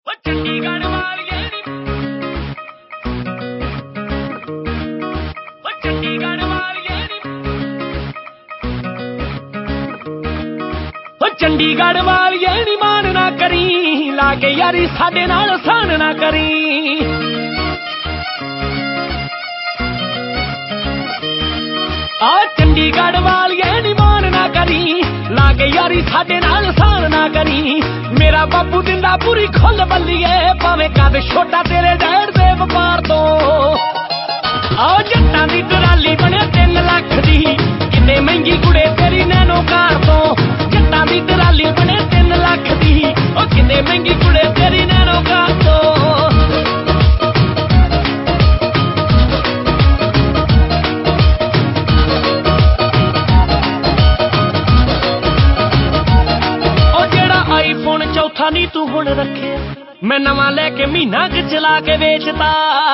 ਚੰਡੀਗੜ੍ਹ ਵਾਲੀਏ ਨੀ ਚੰਡੀਗੜ੍ਹ ਵਾਲੀਏ ਨੀ ਚੰਡੀਗੜ੍ਹ ਵਾਲੀਏ ਨੀ ਮਾਣ ਨਾ ਕਰੀ ਲਾ ਕੇ ਯਾਰੀ ਸਾਡੇ ਨਾਲ ਸਾਨ ਨਾ ਕਰੀ ਆ ਚੰਡੀਗੜ੍ਹ ਵਾਲੀਏ ਨੀ ਮਾਣ ਨਾ ਕਰੀ ਲਾ ਕੇ ਯਾਰੀ ਸਾਡੇ ਨਾਲ ਸਾਨ ਨਾ ਕਰੀ ਮੇਰਾ ਬਾਪੂ ਦਿੰਦਾ ਪੂਰੀ ਖੁੱਲ ਬੱਲੀਏ ਭਾਵੇਂ ਕਦ ਛੋਟਾ ਤੇਰੇ ਡੈਡ ਦੇ ਵਪਾਰ ਤੋਂ ਆ ਜੱਟਾਂ ਦੀ ਟਰਾਲੀ ਬਣੇ 3 ਲੱਖ ਦੀ ਕਿੰਨੇ ਮਹਿੰਗੀ ਕੁੜੇ ਤੇਰੀ ਨੈਨੋ ਕਾਰ ਤੋਂ ਜੱਟਾਂ ਦੀ ਟਰਾਲੀ ਬਣੇ 3 ਲੱਖ ਦੀ ਉਹ ਕਿੰਨੇ ਮਹਿੰਗੀ ਕੁੜੇ ਤੇਰੀ ਨੈਨੋ ਕਾਰ ਤੋਂ ਆਈਫੋਨ ਚੌਥਾ ਨੀ ਤੂੰ ਹੁਣ ਰੱਖਿਆ ਮੈਂ ਨਵਾਂ ਲੈ ਕੇ ਮਹੀਨਾ ਕੁ ਚਲਾ ਕੇ ਵੇਚਤਾ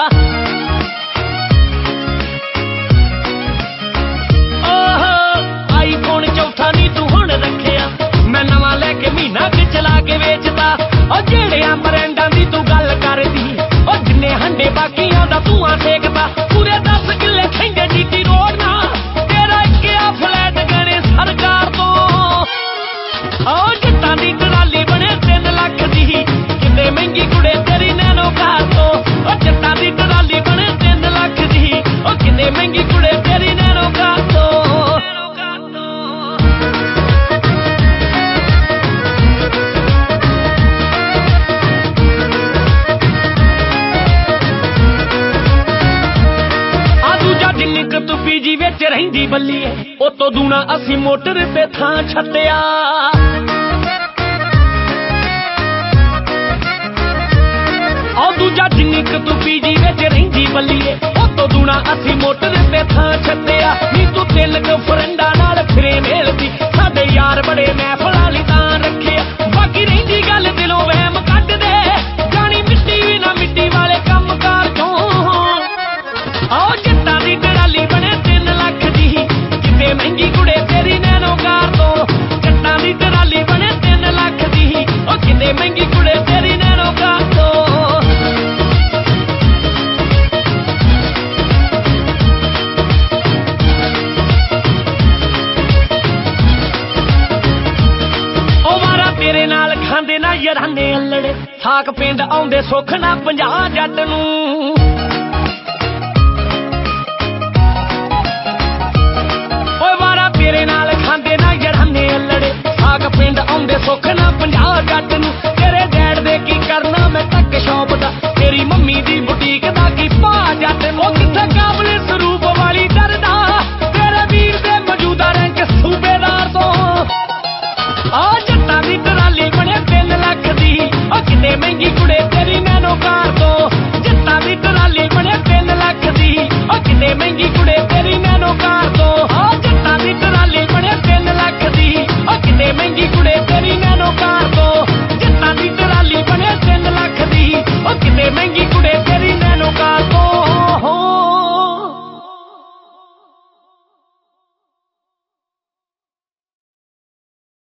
ਆਈਫੋਨ ਚੌਥਾ ਨੀ ਤੂੰ ਹੁਣ ਰੱਖਿਆ ਮੈਂ ਨਵਾਂ ਲੈ ਕੇ ਮਹੀਨਾ ਕੁ ਚਲਾ ਕੇ ਵੇਚਤਾ ਉਹ ਜਿਹੜਿਆਂ ਬਰੈਂਡਾਂ ਦੀ ਤੂੰ ਗੱਲ ਕਰਦੀ ਉਹ ਜਿੰਨੇ ਹੰਡੇ ਬਾਕੀਆਂ ਦਾ ਧੂਆਂ ਸੇਕਦਾ ਪੂਰੇ 10 ਕਿੱਲੇ ਖੈਂਦੇ ਜੀਟੀ ਰੋਡ ਨਾ ਤੇਰਾ ਇੱਕ ਆ ਫਲੈਟ ਗਣੇ ਸਰਕਾਰ ਤੋਂ ਉਹ ਜੱਟਾਂ ਦੀ ਟਰਾਲੀ ਬਣੇ 3 ਲੱਖ ਦੀ ਕਿੰਨੇ ਮਹਿੰਗੀ ਕੁੜੇ ਤੇਰੀ ਨੈਨੋ ਕਾਰ ਤੋਂ ਉਹ ਜੱਟਾਂ ਦੀ ਟਰਾਲੀ ਬਣੇ 3 ਲੱਖ ਦੀ ਉਹ ਕਿੰਨੇ ਮਹਿੰਗੀ ਕੁੜੇ ਤੇਰੀ ਨੈਨੋ ਕਾਰ ਤੋਂ ਆ ਦੂਜਾ ਜਿੰਨੀ ਕੁ ਤੂੰ ਪੀਜੀ ਵਿੱਚ ਰਹਿੰਦੀ ਬੱਲੀਏ ਉਹ ਤੋਂ ਦੂਣਾ ਅਸੀਂ ਮੋਟਰ ਤੇ ਥਾਂ ਛੱਡਿਆ ਦੂਜਾ ਜਿੰਨੀ ਕੁ ਤੂੰ ਪੀਜੀ ਵਿੱਚ ਰਹਿੰਦੀ ਬੱਲੀਏ ਉਹ ਤੋਂ ਦੂਣਾ ਅਸੀਂ ਮੋਟਰ ਤੇ ਥਾਂ ਛੱਡਿਆ ਨੀ ਤੂੰ 3 ਕੁ ਫਰੈਂਡਾਂ ਨਾਲ ਫਿਰੇ ਮੇਲਦੀ ਸਾਡੇ ਯਾਰ ਬੜੇ ਮਹਿਫਲਾਂ ਲਈ ਤਾਂ ਰੱਖਿਆ ਬਾਕੀ ਰਹਿੰਦੀ ਗੱਲ ਦਿਲੋਂ ਵਹਿਮ ਕੱਢ ਦੇ ਜਾਣੀ ਮਿੱਟੀ ਵੀ ਨਾ ਮਿੱਟੀ ਵਾਲੇ ਕੰਮ ਕਾਰ ਚੋਂ ਆਹ ਜੱਟਾਂ ਦੀ ਟਰਾਲੀ ਬਣੇ 3 ਲੱਖ ਦੀ ਕਿਤੇ ਮਹਿੰਗੀ ਕੁੜੇ ਤੇਰੀ ਨੈਨੋ ਕਾਰ ਤੋਂ ਜੱਟਾਂ ਦੀ ਟਰਾਲੀ ਬਣੇ 3 ਲੱਖ ਦੀ ਉਹ ਕਿਤੇ ਮਹਿੰਗੀ ਕੁੜੇ ਤੇਰੀ ਨੈਨੋ ਕਾਰ ਤੋਂ ਤੇਰੇ ਨਾਲ ਖਾਂਦੇ ਨਾ ਯਾਰਾਨੇ ਅੱਲੜੇ ਸਾਕ ਪਿੰਡ ਆਉਂਦੇ ਸੁੱਖ ਨਾ 50 ਜੱਟ ਨੂੰ ਓਏ ਵਾਰਾ ਤੇਰੇ ਨਾਲ ਖਾਂਦੇ ਨਾ ਯਾਰਾਨੇ ਅੱਲੜੇ ਸਾਕ ਪਿੰਡ ਆਉਂਦੇ ਸੁੱਖ ਨਾ 50 ਜੱਟ ਨੂੰ